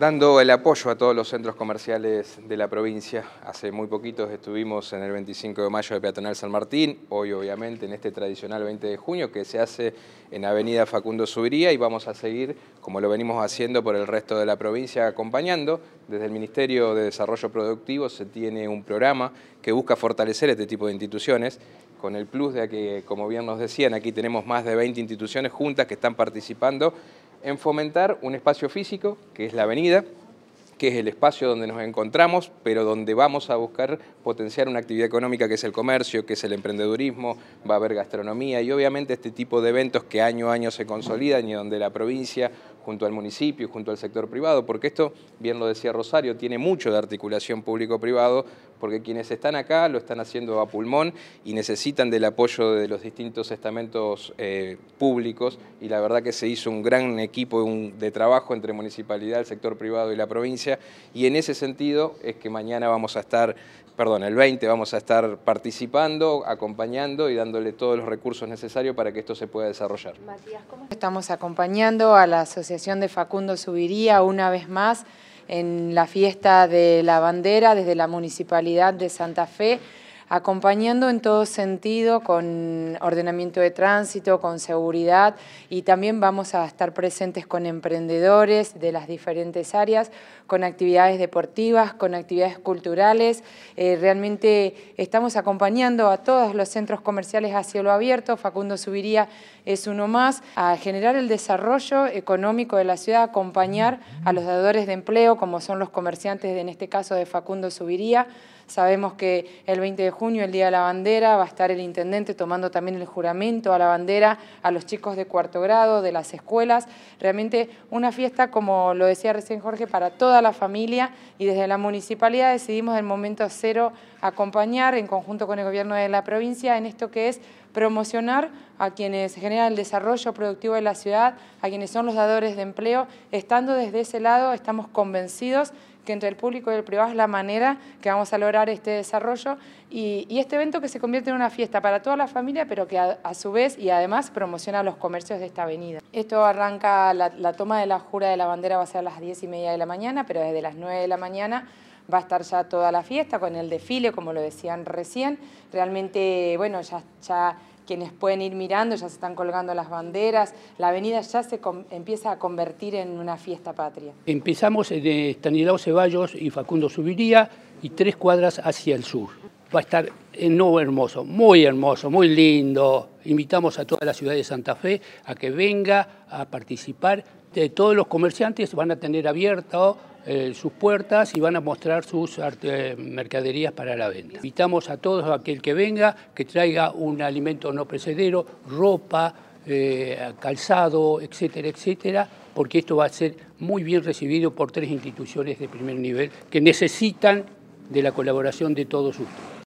Dando el apoyo a todos los centros comerciales de la provincia. Hace muy poquitos estuvimos en el 25 de mayo de Peatonal San Martín, hoy obviamente en este tradicional 20 de junio que se hace en Avenida Facundo Subiría, y vamos a seguir, como lo venimos haciendo por el resto de la provincia, acompañando. Desde el Ministerio de Desarrollo Productivo se tiene un programa que busca fortalecer este tipo de instituciones, con el plus de que, como bien nos decían, aquí tenemos más de 20 instituciones juntas que están participando en fomentar un espacio físico, que es la avenida, que es el espacio donde nos encontramos, pero donde vamos a buscar potenciar una actividad económica que es el comercio, que es el emprendedurismo, va a haber gastronomía y obviamente este tipo de eventos que año a año se consolidan y donde la provincia, junto al municipio, junto al sector privado, porque esto, bien lo decía Rosario, tiene mucho de articulación público-privado, porque quienes están acá lo están haciendo a pulmón y necesitan del apoyo de los distintos estamentos públicos, y la verdad que se hizo un gran equipo de trabajo entre municipalidad, el sector privado y la provincia, y en ese sentido es que mañana vamos a estar, el 20 vamos a estar participando, acompañando y dándole todos los recursos necesarios para que esto se pueda desarrollar. Matías, ¿cómo estamos acompañando a la Asociación de Facundo Subiría una vez más en la fiesta de la bandera desde la Municipalidad de Santa Fe, acompañando en todo sentido con ordenamiento de tránsito, con seguridad, y también vamos a estar presentes con emprendedores de las diferentes áreas, con actividades deportivas, con actividades culturales. Realmente estamos acompañando a todos los centros comerciales a cielo abierto. Facundo Subiría es uno más, a generar el desarrollo económico de la ciudad, acompañar a los dadores de empleo, como son los comerciantes, en este caso de Facundo Subiría. Sabemos que el 20 de junio, el Día de la Bandera, va a estar el intendente tomando también el juramento a la bandera a los chicos de cuarto grado de las escuelas. Realmente una fiesta, como lo decía recién Jorge, para toda la familia, y desde la municipalidad decidimos del momento cero acompañar en conjunto con el gobierno de la provincia en esto que es promocionar a quienes generan el desarrollo productivo de la ciudad, a quienes son los dadores de empleo. Estando desde ese lado, estamos convencidos que entre el público y el privado es la manera que vamos a lograr este desarrollo y este evento que se convierte en una fiesta para toda la familia, pero que a su vez y además promociona los comercios de esta avenida. Esto arranca, la toma de la jura de la bandera va a ser a las 10:30 de la mañana, pero desde las 9 de la mañana va a estar ya toda la fiesta con el desfile, como lo decían recién. Realmente, bueno, ya quienes pueden ir mirando, ya se están colgando las banderas, la avenida ya se empieza a convertir en una fiesta patria. Empezamos en Estanislao Ceballos y Facundo Subiría y 3 cuadras hacia el sur. Va a estar hermoso, muy lindo. Invitamos a toda la ciudad de Santa Fe a que venga a participar. Todos los comerciantes van a tener abierto sus puertas y van a mostrar sus mercaderías para la venta. Invitamos a todos, aquel que venga, que traiga un alimento no perecedero, ropa, calzado, etcétera, etcétera, porque esto va a ser muy bien recibido por 3 instituciones de primer nivel que necesitan de la colaboración de todos ustedes.